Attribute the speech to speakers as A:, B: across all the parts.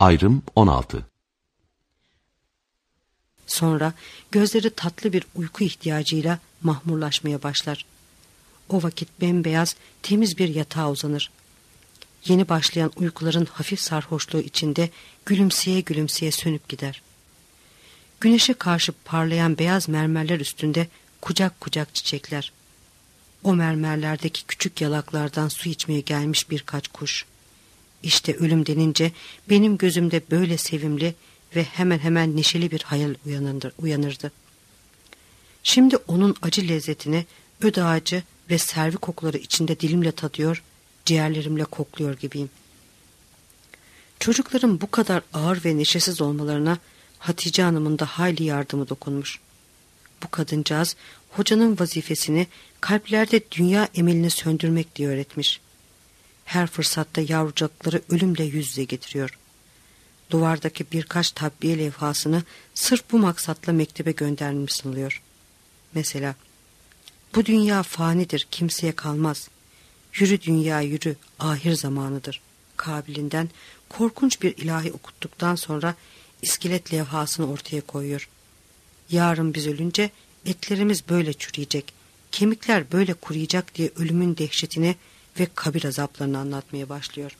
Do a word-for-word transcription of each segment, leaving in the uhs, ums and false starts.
A: Ayrım on altı.
B: Sonra gözleri tatlı bir uyku ihtiyacıyla mahmurlaşmaya başlar. O vakit bembeyaz, temiz bir yatağa uzanır. Yeni başlayan uykuların hafif sarhoşluğu içinde gülümseye gülümseye sönüp gider. Güneşe karşı parlayan beyaz mermerler üstünde kucak kucak çiçekler. O mermerlerdeki küçük yalaklardan su içmeye gelmiş birkaç kuş. İşte ölüm denince benim gözümde böyle sevimli ve hemen hemen neşeli bir hayal uyanırdı. Şimdi onun acı lezzetini öd ağacı ve servi kokuları içinde dilimle tadıyor, ciğerlerimle kokluyor gibiyim. Çocukların bu kadar ağır ve neşesiz olmalarına Hatice Hanım'ın da hayli yardımı dokunmuş. Bu kadıncağız hocanın vazifesini kalplerde dünya emelini söndürmek diye öğretmiş. Her fırsatta yavrucakları ölümle yüz yüze getiriyor. Duvardaki birkaç tabbiye levhasını sırf bu maksatla mektebe göndermiş sanılıyor. Mesela, bu dünya fanidir, kimseye kalmaz. Yürü dünya yürü, ahir zamanıdır kabilinden korkunç bir ilahi okuttuktan sonra iskelet levhasını ortaya koyuyor. Yarın biz ölünce etlerimiz böyle çürüyecek, kemikler böyle kuruyacak diye ölümün dehşetini ve kabir azaplarını anlatmaya başlıyor.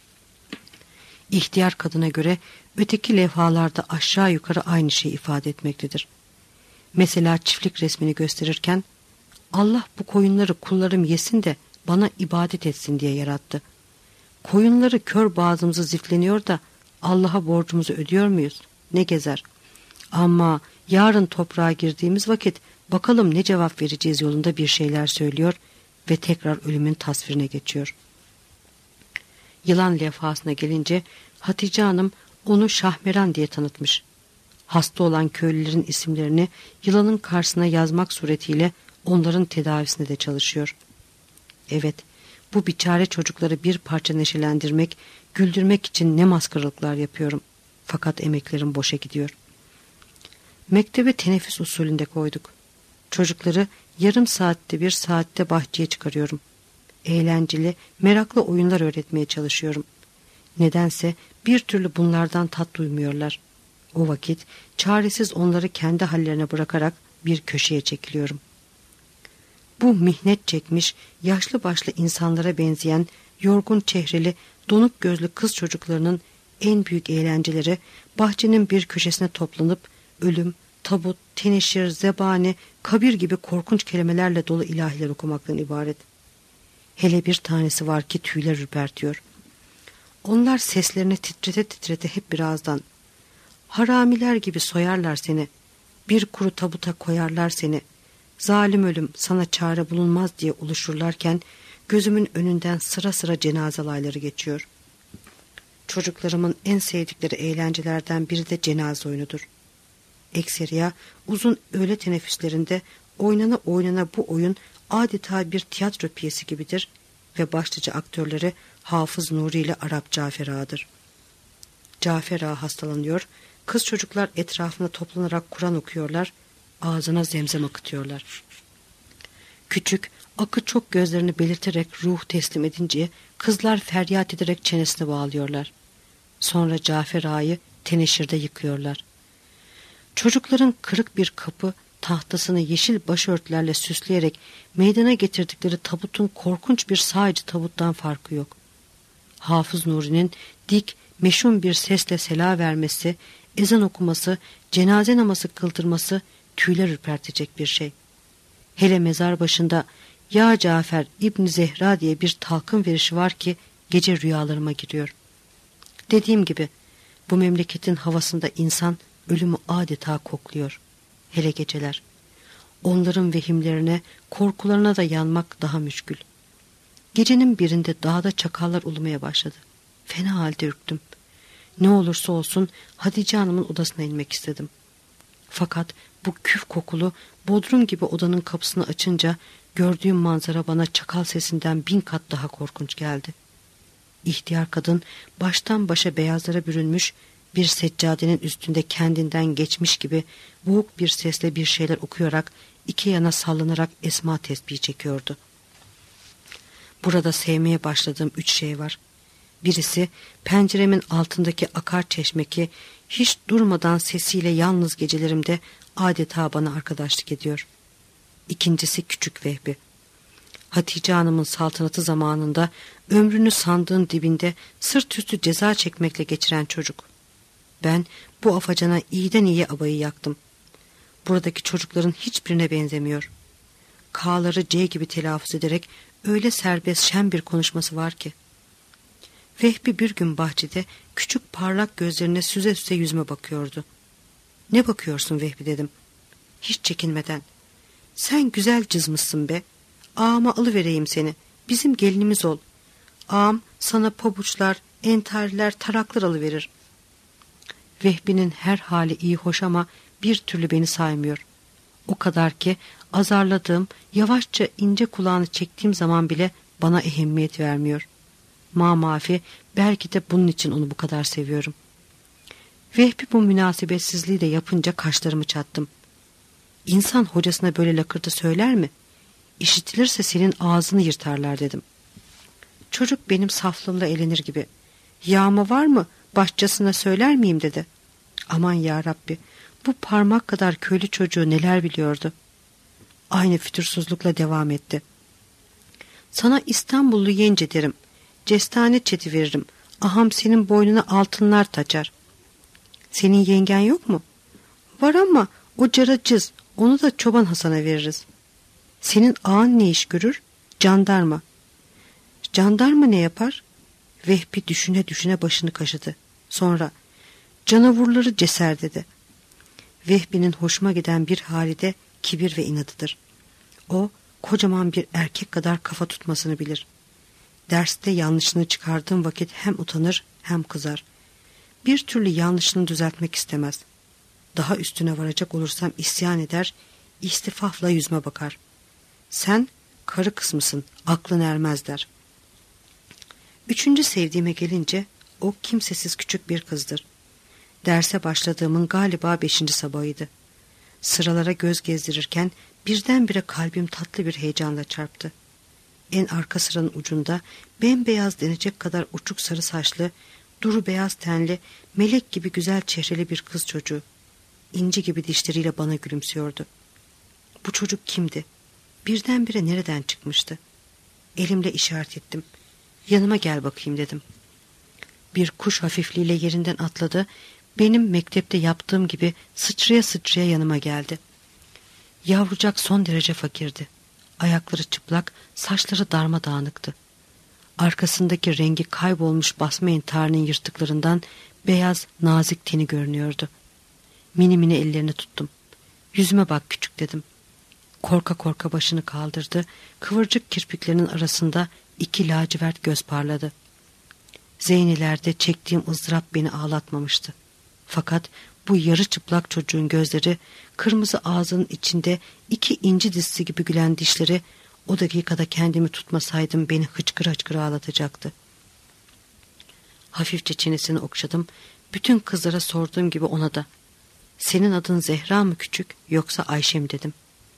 B: İhtiyar kadına göre öteki levhalarda aşağı yukarı aynı şeyi ifade etmektedir. Mesela çiftlik resmini gösterirken, Allah bu koyunları kullarım yesin de bana ibadet etsin diye yarattı. Koyunları kör boğazımızı zifleniyor da Allah'a borcumuzu ödüyor muyuz? Ne gezer. Ama yarın toprağa girdiğimiz vakit bakalım ne cevap vereceğiz yolunda bir şeyler söylüyor ve tekrar ölümün tasvirine geçiyor. Yılan levhasına gelince Hatice Hanım onu Şahmeran diye tanıtmış. Hasta olan köylülerin isimlerini yılanın karşısına yazmak suretiyle onların tedavisine de çalışıyor. Evet, bu biçare çocukları bir parça neşelendirmek, güldürmek için ne maskaralıklar yapıyorum. Fakat emeklerim boşa gidiyor. Mektebe teneffüs usulünde koyduk. Çocukları yarım saatte bir saatte bahçeye çıkarıyorum. Eğlenceli, meraklı oyunlar öğretmeye çalışıyorum. Nedense bir türlü bunlardan tat duymuyorlar. O vakit çaresiz onları kendi hallerine bırakarak bir köşeye çekiliyorum. Bu mihnet çekmiş, yaşlı başlı insanlara benzeyen, yorgun çehreli, donuk gözlü kız çocuklarının en büyük eğlenceleri bahçenin bir köşesine toplanıp ölüm, tabut, teneşir, zebani, kabir gibi korkunç kelimelerle dolu ilahiler okumaktan ibaret. Hele bir tanesi var ki tüyler ürpertiyor. Onlar seslerini titrete titrete hep birazdan, haramiler gibi soyarlar seni, bir kuru tabuta koyarlar seni, zalim ölüm sana çare bulunmaz diye uluşurlarken gözümün önünden sıra sıra cenaze alayları geçiyor. Çocuklarımın en sevdikleri eğlencelerden biri de cenaze oyunudur. Ekseriya uzun öğle teneffüslerinde oynana oynana bu oyun adeta bir tiyatro piyesi gibidir ve başlıca aktörleri Hafız Nuri ile Arap Cafer Ağa'dır. Cafer Ağa hastalanıyor, kız çocuklar etrafına toplanarak Kur'an okuyorlar, ağzına zemzem akıtıyorlar. Küçük, akı çok gözlerini belirterek ruh teslim edince kızlar feryat ederek çenesine bağlıyorlar. Sonra Cafer Ağa'yı teneşirde yıkıyorlar. Çocukların kırık bir kapı tahtasını yeşil başörtülerle süsleyerek meydana getirdikleri tabutun korkunç bir sağcı tabuttan farkı yok. Hafız Nuri'nin dik, meşhum bir sesle sela vermesi, ezan okuması, cenaze namazı kıldırması tüyler ürpertecek bir şey. Hele mezar başında "Ya Cafer İbn Zehra" diye bir talkın verişi var ki gece rüyalarıma giriyor. Dediğim gibi bu memleketin havasında insan ölümü adeta kokluyor. Hele geceler. Onların vehimlerine, korkularına da yanmak daha müşkül. Gecenin birinde dağda çakallar ulumaya başladı. Fena halde ürktüm. Ne olursa olsun Hatice Hanım'ın odasına inmek istedim. Fakat bu küf kokulu bodrum gibi odanın kapısını açınca gördüğüm manzara bana çakal sesinden bin kat daha korkunç geldi. İhtiyar kadın baştan başa beyazlara bürünmüş, bir seccadenin üstünde kendinden geçmiş gibi boğuk bir sesle bir şeyler okuyarak iki yana sallanarak esma tesbihi çekiyordu. Burada sevmeye başladığım üç şey var. Birisi penceremin altındaki akar çeşmeki hiç durmadan sesiyle yalnız gecelerimde adeta bana arkadaşlık ediyor. İkincisi küçük Vehbi. Hatice Hanım'ın saltanatı zamanında ömrünü sandığın dibinde sırt üstü ceza çekmekle geçiren çocuk. Ben bu afacana iyiden iyiye abayı yaktım. Buradaki çocukların hiçbirine benzemiyor. K'ları C gibi telaffuz ederek öyle serbest şen bir konuşması var ki. Vehbi bir gün bahçede küçük parlak gözlerine süze süze yüzüme bakıyordu. Ne bakıyorsun Vehbi dedim. Hiç çekinmeden. Sen güzel cızmışsın be. Ağama alıvereyim seni. Bizim gelinimiz ol. Ağam sana pabuçlar, entariler, taraklar alıverir. Vehbi'nin her hali iyi hoş ama bir türlü beni saymıyor. O kadar ki azarladığım, yavaşça ince kulağını çektiğim zaman bile bana ehemmiyet vermiyor. Mamafi belki de bunun için onu bu kadar seviyorum. Vehbi bu münasebetsizliği de yapınca kaşlarımı çattım. İnsan hocasına böyle lakırdı söyler mi? İşitilirse senin ağzını yırtarlar dedim. Çocuk benim saflığımla elenir gibi. Yağma var mı? Başçasına söyler miyim dedi. Aman ya Rabbi, bu parmak kadar köylü çocuğu neler biliyordu. Aynı fütursuzlukla devam etti. Sana İstanbullu yenge derim. Cestane çeti veririm. Aham senin boynuna altınlar taçar. Senin yengen yok mu? Var ama o caracız. Onu da Çoban Hasan'a veririz. Senin ağan ne iş görür? Jandarma. Jandarma ne yapar? Vehbi düşüne düşüne başını kaşıdı. Sonra canavurları ceser dedi. Vehbi'nin hoşuma giden bir hali de kibir ve inadıdır. O kocaman bir erkek kadar kafa tutmasını bilir. Derste yanlışını çıkardığım vakit hem utanır hem kızar. Bir türlü yanlışını düzeltmek istemez. Daha üstüne varacak olursam isyan eder, istifafla yüzüme bakar. Sen karı kız mısın, aklın ermez der. Üçüncü sevdiğime gelince o kimsesiz küçük bir kızdır. Derse başladığımın galiba beşinci sabahıydı. Sıralara göz gezdirirken birdenbire kalbim tatlı bir heyecanla çarptı. En arka sıranın ucunda bembeyaz denecek kadar uçuk sarı saçlı, duru beyaz tenli, melek gibi güzel çehreli bir kız çocuğu. İnci gibi dişleriyle bana gülümsüyordu. Bu çocuk kimdi? Birdenbire nereden çıkmıştı? Elimle işaret ettim. Yanıma gel bakayım dedim. Bir kuş hafifliğiyle yerinden atladı. Benim mektepte yaptığım gibi sıçraya sıçraya yanıma geldi. Yavrucak son derece fakirdi. Ayakları çıplak, saçları darmadağınıktı. Arkasındaki rengi kaybolmuş basma intiharının yırtıklarından beyaz, nazik teni görünüyordu. Mini mini ellerini tuttum. Yüzüme bak küçük dedim. Korka korka başını kaldırdı. Kıvırcık kirpiklerinin arasında iki lacivert göz parladı. Zeynilerde çektiğim ızdırap beni ağlatmamıştı. Fakat bu yarı çıplak çocuğun gözleri, kırmızı ağzının içinde iki inci dizisi gibi gülen dişleri, o dakikada kendimi tutmasaydım beni hıçkıra hıçkıra ağlatacaktı. Hafifçe çenesini okşadım. Bütün kızlara sorduğum gibi ona da. Senin adın Zehra mı küçük yoksa Ayşe mi dedim.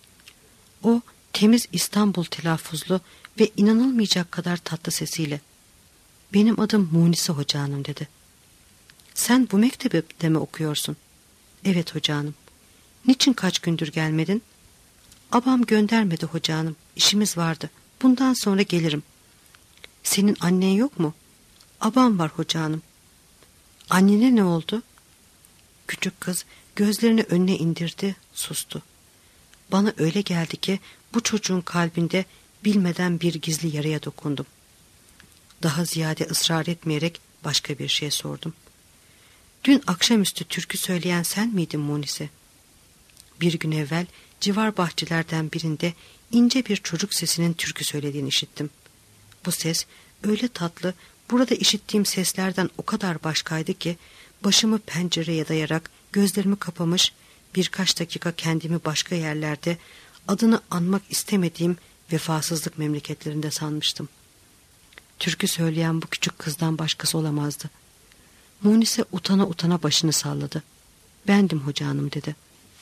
B: O temiz İstanbul telaffuzlu ve inanılmayacak kadar tatlı sesiyle benim adım Munise Hoca Hanım dedi. Sen bu mektebde mi okuyorsun? Evet Hoca Hanım. Niçin kaç gündür gelmedin? Abam göndermedi Hoca Hanım. İşimiz vardı. Bundan sonra gelirim. Senin annen yok mu? Abam var Hoca Hanım. Annene ne oldu? Küçük kız gözlerini önüne indirdi, sustu. Bana öyle geldi ki bu çocuğun kalbinde bilmeden bir gizli yaraya dokundum. Daha ziyade ısrar etmeyerek başka bir şey sordum. Dün akşamüstü türkü söyleyen sen miydin Munise? Bir gün evvel civar bahçelerden birinde ince bir çocuk sesinin türkü söylediğini işittim. Bu ses öyle tatlı, burada işittiğim seslerden o kadar başkaydı ki başımı pencereye dayayarak gözlerimi kapamış, birkaç dakika kendimi başka yerlerde adını anmak istemediğim vefasızlık memleketlerinde sanmıştım. Türkü söyleyen bu küçük kızdan başkası olamazdı. Munise utana utana başını salladı. Bendim Hoca Hanım dedi.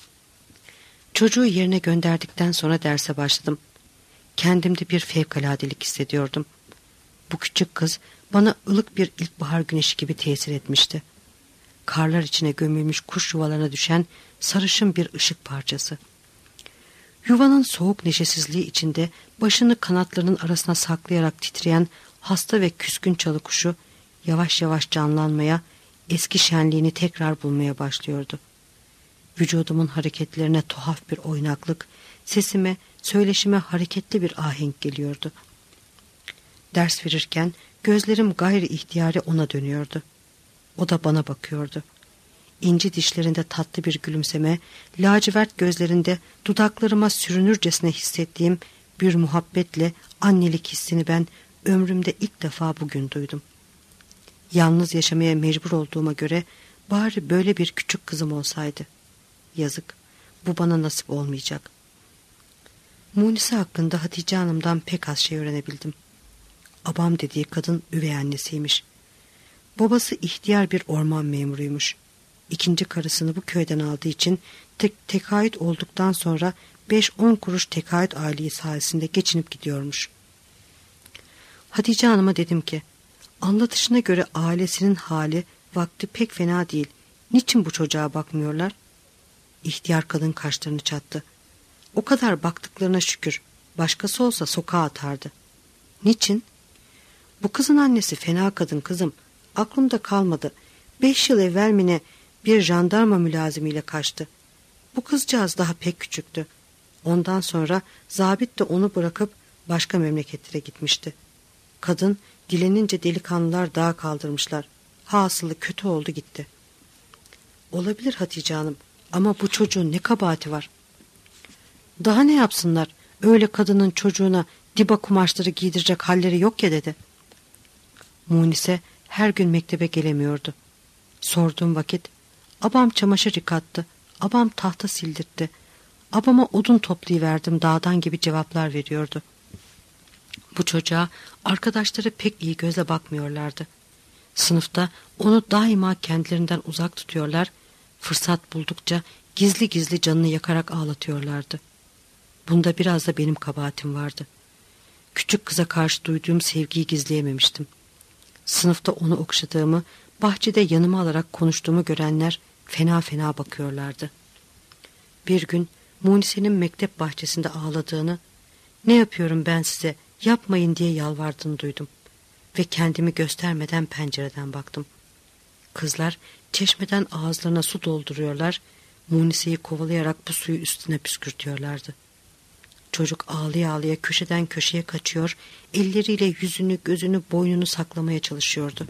B: Çocuğu yerine gönderdikten sonra derse başladım. Kendimde bir fevkaladelik hissediyordum. Bu küçük kız bana ılık bir ilkbahar güneşi gibi tesir etmişti. Karlar içine gömülmüş kuş yuvalarına düşen sarışın bir ışık parçası. Yuvanın soğuk neşesizliği içinde başını kanatlarının arasına saklayarak titreyen hasta ve küskün çalı kuşu yavaş yavaş canlanmaya, eski şenliğini tekrar bulmaya başlıyordu. Vücudumun hareketlerine tuhaf bir oynaklık, sesime, söyleşime hareketli bir ahenk geliyordu. Ders verirken gözlerim gayri ihtiyari ona dönüyordu. O da bana bakıyordu. İnci dişlerinde tatlı bir gülümseme, lacivert gözlerinde dudaklarıma sürünürcesine hissettiğim bir muhabbetle annelik hissini ben ömrümde ilk defa bugün duydum. Yalnız yaşamaya mecbur olduğuma göre bari böyle bir küçük kızım olsaydı. Yazık, bu bana nasip olmayacak. Munise hakkında Hatice Hanım'dan pek az şey öğrenebildim. Abam dediği kadın üvey annesiymiş. Babası ihtiyar bir orman memuruymuş. İkinci karısını bu köyden aldığı için tek tekayüt olduktan sonra beş on kuruş tekayüt aylığı sayesinde geçinip gidiyormuş. Hatice Hanım'a dedim ki, anlatışına göre ailesinin hali vakti pek fena değil. Niçin bu çocuğa bakmıyorlar? İhtiyar kadın kaşlarını çattı. O kadar baktıklarına şükür. Başkası olsa sokağa atardı. Niçin? Bu kızın annesi fena kadın kızım. Aklımda kalmadı. Beş yıl evvel mi ne bir jandarma mülazimiyle kaçtı. Bu kızcağız daha pek küçüktü. Ondan sonra zabit de onu bırakıp başka memleketlere gitmişti. Kadın dilenince delikanlılar dağa kaldırmışlar. Hasılı kötü oldu gitti. Olabilir Hatice Hanım ama bu çocuğun ne kabahati var? Daha ne yapsınlar? Öyle kadının çocuğuna diba kumaşları giydirecek halleri yok ya dedi. Munise her gün mektebe gelemiyordu. Sorduğum vakit abam çamaşır yıkattı, abam tahta sildirtti, abama odun toplayıverdim dağdan gibi cevaplar veriyordu. Bu çocuğa arkadaşları pek iyi gözle bakmıyorlardı. Sınıfta onu daima kendilerinden uzak tutuyorlar, fırsat buldukça gizli gizli canını yakarak ağlatıyorlardı. Bunda biraz da benim kabahatim vardı. Küçük kıza karşı duyduğum sevgiyi gizleyememiştim. Sınıfta onu okşadığımı, bahçede yanıma alarak konuştuğumu görenler fena fena bakıyorlardı. Bir gün Munise'nin mektep bahçesinde ağladığını, ne yapıyorum ben size, yapmayın diye yalvardığını duydum. Ve kendimi göstermeden pencereden baktım. Kızlar çeşmeden ağızlarına su dolduruyorlar, Munise'yi kovalayarak bu suyu üstüne püskürtüyorlardı. Çocuk ağlaya ağlaya köşeden köşeye kaçıyor, elleriyle yüzünü, gözünü, boynunu saklamaya çalışıyordu.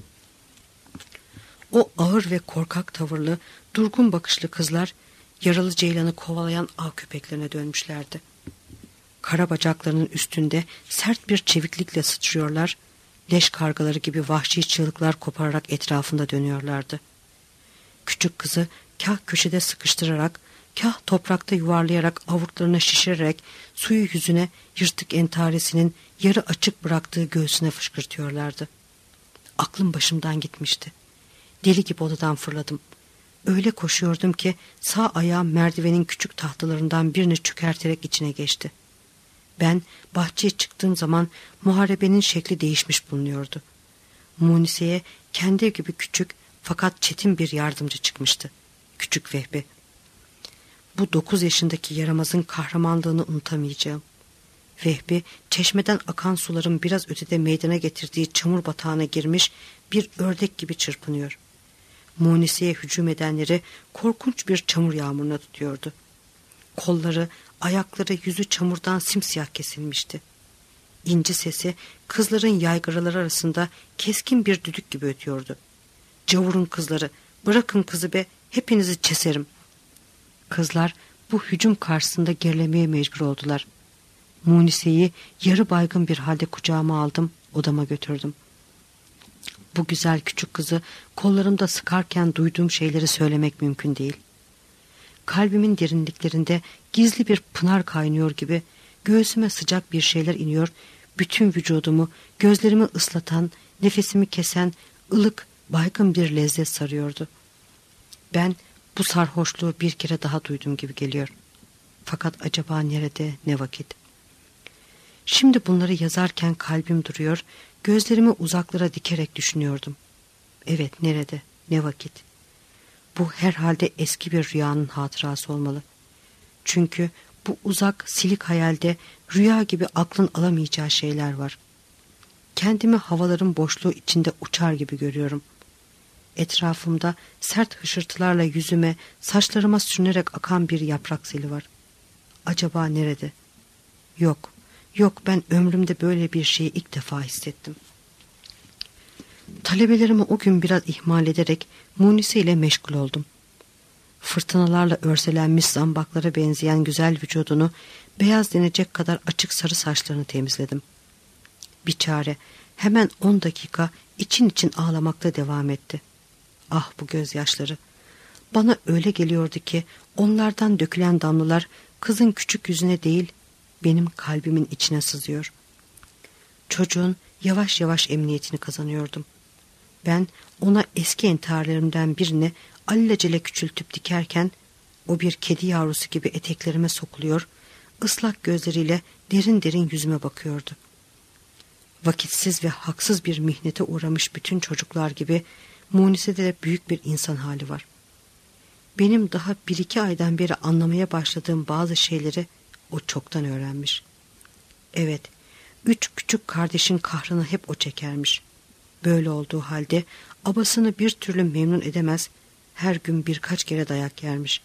B: O ağır ve korkak tavırlı, durgun bakışlı kızlar, yaralı ceylanı kovalayan av köpeklerine dönmüşlerdi. Kara bacaklarının üstünde sert bir çeviklikle sıçrıyorlar, leş kargaları gibi vahşi çığlıklar kopararak etrafında dönüyorlardı. Küçük kızı kah köşede sıkıştırarak, kah toprakta yuvarlayarak avurtlarına şişirerek suyu yüzüne yırtık entaresinin yarı açık bıraktığı göğsüne fışkırtıyorlardı. Aklım başımdan gitmişti. Deli gibi odadan fırladım. Öyle koşuyordum ki sağ ayağım merdivenin küçük tahtalarından birini çökerterek içine geçti. Ben bahçeye çıktığım zaman muharebenin şekli değişmiş bulunuyordu. Munise'ye kendi gibi küçük fakat çetin bir yardımcı çıkmıştı. Küçük Vehbi. Bu dokuz yaşındaki yaramazın kahramanlığını unutamayacağım. Vehbi çeşmeden akan suların biraz ötede meydana getirdiği çamur batağına girmiş bir ördek gibi çırpınıyor. Munise'ye hücum edenleri korkunç bir çamur yağmuruna tutuyordu. Kolları, ayakları, yüzü çamurdan simsiyah kesilmişti. İnci sesi kızların yaygaraları arasında keskin bir düdük gibi ötüyordu. Cavurun kızları, bırakın kızı be, hepinizi keserim. Kızlar bu hücum karşısında gerilemeye mecbur oldular. Munise'yi yarı baygın bir halde kucağıma aldım, odama götürdüm. Bu güzel küçük kızı kollarımda sıkarken duyduğum şeyleri söylemek mümkün değil. Kalbimin derinliklerinde gizli bir pınar kaynıyor gibi göğsüme sıcak bir şeyler iniyor, bütün vücudumu, gözlerimi ıslatan, nefesimi kesen, ılık, baygın bir lezzet sarıyordu. Ben bu sarhoşluğu bir kere daha duydum gibi geliyor. Fakat acaba nerede, ne vakit? Şimdi bunları yazarken kalbim duruyor, Gözlerimi uzaklara dikerek düşünüyordum. Evet, nerede, ne vakit? Bu herhalde eski bir rüyanın hatırası olmalı. Çünkü bu uzak, silik hayalde rüya gibi aklın alamayacağı şeyler var. Kendimi havaların boşluğu içinde uçar gibi görüyorum. Etrafımda sert hışırtılarla yüzüme, saçlarıma sürünerek akan bir yaprak seli var. Acaba nerede? Yok, yok, ben ömrümde böyle bir şeyi ilk defa hissettim. Talebelerimi o gün biraz ihmal ederek Munise ile meşgul oldum. Fırtınalarla örselenmiş zambaklara benzeyen güzel vücudunu, beyaz denecek kadar açık sarı saçlarını temizledim. Biçare hemen on dakika için için ağlamakta devam etti. Ah, bu gözyaşları! Bana öyle geliyordu ki onlardan dökülen damlalar kızın küçük yüzüne değil, benim kalbimin içine sızıyor. Çocuğun yavaş yavaş emniyetini kazanıyordum. Ben ona eski entaryelerimden birini alelacele küçültüp dikerken o bir kedi yavrusu gibi eteklerime sokuluyor, ıslak gözleriyle derin derin yüzüme bakıyordu. Vakitsiz ve haksız bir mihnete uğramış bütün çocuklar gibi Munise'de de büyük bir insan hali var. Benim daha bir iki aydan beri anlamaya başladığım bazı şeyleri o çoktan öğrenmiş. Evet, üç küçük kardeşin kahrını hep o çekermiş. Böyle olduğu halde abasını bir türlü memnun edemez, her gün birkaç kere dayak yermiş.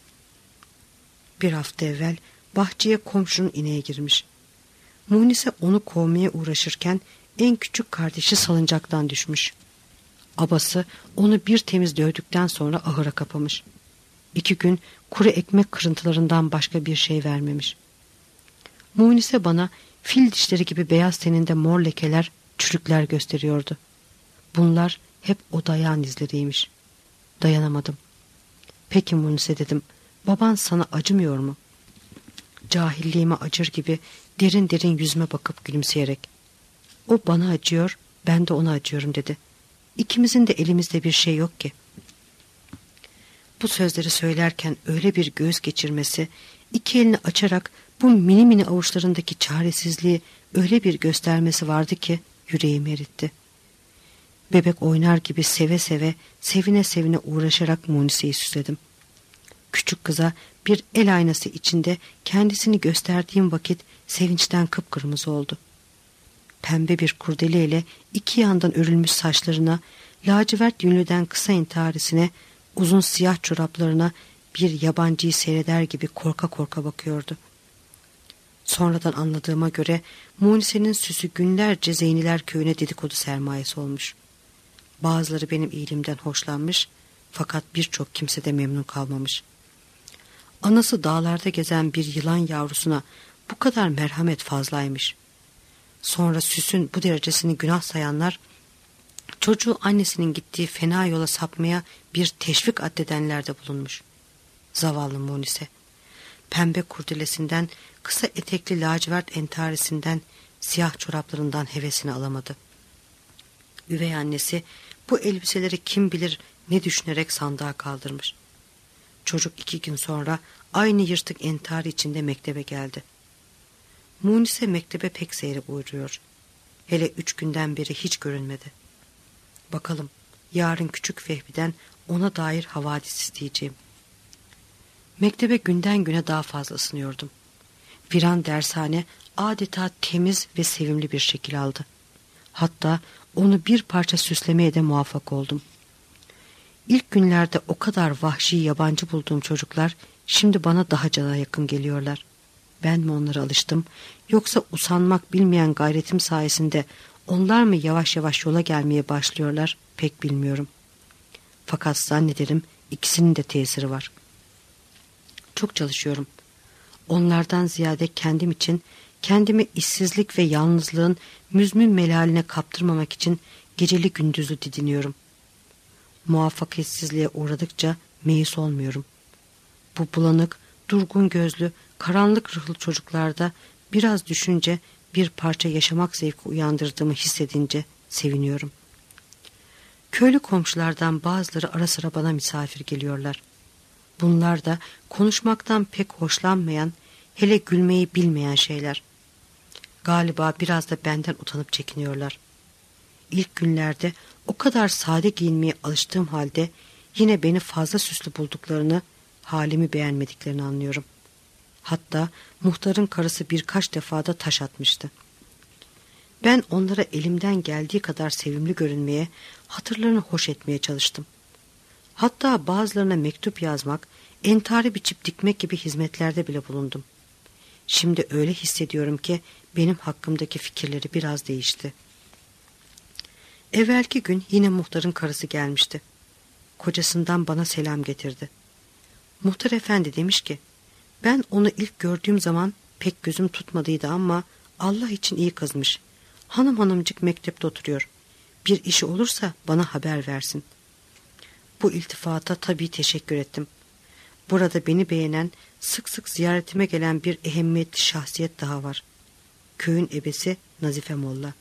B: Bir hafta evvel bahçeye komşunun ineğe girmiş. Munise onu kovmaya uğraşırken en küçük kardeşi salıncaktan düşmüş. Abası onu bir temiz dövdükten sonra ahıra kapamış. İki gün kuru ekmek kırıntılarından başka bir şey vermemiş. Munise bana fil dişleri gibi beyaz teninde mor lekeler, çürükler gösteriyordu. Bunlar hep o dayağın izleriymiş. Dayanamadım. Peki Munise, dedim, baban sana acımıyor mu? Cahilliğime acır gibi derin derin yüzüme bakıp gülümseyerek, o bana acıyor, ben de ona acıyorum, dedi. İkimizin de elimizde bir şey yok ki. Bu sözleri söylerken öyle bir göz geçirmesi, iki elini açarak bu mini mini avuçlarındaki çaresizliği öyle bir göstermesi vardı ki yüreğimi eritti. Bebek oynar gibi seve seve, sevine sevine uğraşarak Munise'yi süsledim. Küçük kıza bir el aynası içinde kendisini gösterdiğim vakit sevinçten kıpkırmızı oldu. Pembe bir kurdeleyle iki yandan örülmüş saçlarına, lacivert yünlüden kısa entarisine, uzun siyah çoraplarına bir yabancıyı seyreder gibi korka korka bakıyordu. Sonradan anladığıma göre Munise'nin süsü günlerce Zeyniler köyüne dedikodu sermayesi olmuş. Bazıları benim iyiliğimden hoşlanmış, fakat birçok kimse de memnun kalmamış. Anası dağlarda gezen bir yılan yavrusuna bu kadar merhamet fazlaymış. Sonra süsün bu derecesini günah sayanlar, çocuğu annesinin gittiği fena yola sapmaya bir teşvik addedenlerde bulunmuş. Zavallı Munise, pembe kurdelesinden, kısa etekli lacivert entarisinden, siyah çoraplarından hevesini alamadı. Üvey annesi bu elbiseleri kim bilir ne düşünerek sandığa kaldırmış. Çocuk iki gün sonra aynı yırtık entari içinde mektebe geldi. Munise mektebe pek seyre buyuruyor. Hele üç günden beri hiç görünmedi. Bakalım, yarın küçük Fehmi'den ona dair havadis isteyeceğim. Mektebe günden güne daha fazla ısınıyordum. Viran dershane adeta temiz ve sevimli bir şekil aldı. Hatta onu bir parça süslemeye de muvaffak oldum. İlk günlerde o kadar vahşi yabancı bulduğum çocuklar şimdi bana daha cana yakın geliyorlar. Ben mi onlara alıştım, yoksa usanmak bilmeyen gayretim sayesinde onlar mı yavaş yavaş yola gelmeye başlıyorlar pek bilmiyorum. Fakat zannederim ikisinin de tesiri var. Çok çalışıyorum. Onlardan ziyade kendim için, kendimi işsizlik ve yalnızlığın müzmin melaline kaptırmamak için geceli gündüzlü didiniyorum. Muvaffakiyetsizliğe uğradıkça meyus olmuyorum. Bu bulanık, durgun gözlü, karanlık ruhlu çocuklarda biraz düşünce bir parça yaşamak zevki uyandırdığımı hissedince seviniyorum. Köylü komşulardan bazıları ara sıra bana misafir geliyorlar. Bunlar da konuşmaktan pek hoşlanmayan, hele gülmeyi bilmeyen şeyler. Galiba biraz da benden utanıp çekiniyorlar. ilk günlerde o kadar sade giyinmeye alıştığım halde yine beni fazla süslü bulduklarını, halimi beğenmediklerini anlıyorum. Hatta muhtarın karısı birkaç defa da taş atmıştı. Ben onlara elimden geldiği kadar sevimli görünmeye, hatırlarını hoş etmeye çalıştım. Hatta bazılarına mektup yazmak, entari biçip dikmek gibi hizmetlerde bile bulundum. Şimdi öyle hissediyorum ki benim hakkımdaki fikirleri biraz değişti. Evvelki gün yine muhtarın karısı gelmişti. Kocasından bana selam getirdi. Muhtar efendi demiş ki, ben onu ilk gördüğüm zaman pek gözüm tutmadıydı ama Allah için iyi kızmış. Hanım hanımcık mektepte oturuyor. Bir işi olursa bana haber versin. Bu iltifata tabii teşekkür ettim. Burada beni beğenen, sık sık ziyaretime gelen bir ehemmiyetli şahsiyet daha var. Köyün ebesi Nazife Molla.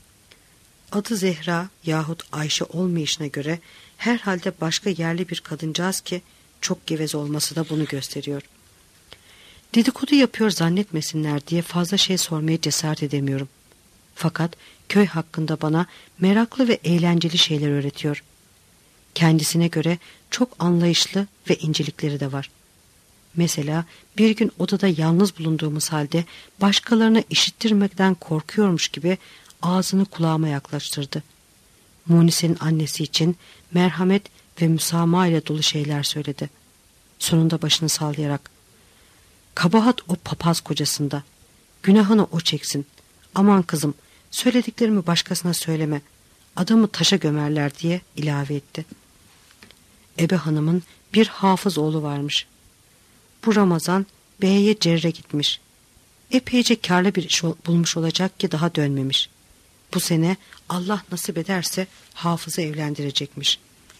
B: Adı Zehra yahut Ayşe olmayışına göre herhalde başka yerli bir kadıncağız ki çok geveze olması da bunu gösteriyor. Dedikodu yapıyor zannetmesinler diye fazla şey sormaya cesaret edemiyorum. Fakat köy hakkında bana meraklı ve eğlenceli şeyler öğretiyor. Kendisine göre çok anlayışlı ve incelikleri de var. Mesela bir gün odada yalnız bulunduğumuz halde başkalarına işittirmekten korkuyormuş gibi ağzını kulağıma yaklaştırdı. Munise'nin annesi için merhamet ve müsamaha ile dolu şeyler söyledi. Sonunda başını sallayarak, kabahat o papaz kocasında, günahını o çeksin, aman kızım söylediklerimi başkasına söyleme, adamı taşa gömerler diye ilave etti. Ebe hanımın bir hafız oğlu varmış. Bu Ramazan beye cerre gitmiş. Epeyce kârlı bir iş bulmuş olacak ki daha dönmemiş. Bu sene Allah nasip ederse hafızı evlendirecekmiş.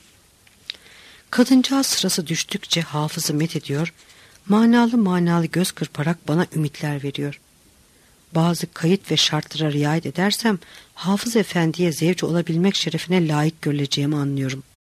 B: Kadıncağız sırası düştükçe hafızı met ediyor, manalı manalı göz kırparak bana ümitler veriyor. Bazı kayıt ve şartlara riayet edersem Hafız Efendi'ye zevci olabilmek şerefine layık görüleceğimi anlıyorum.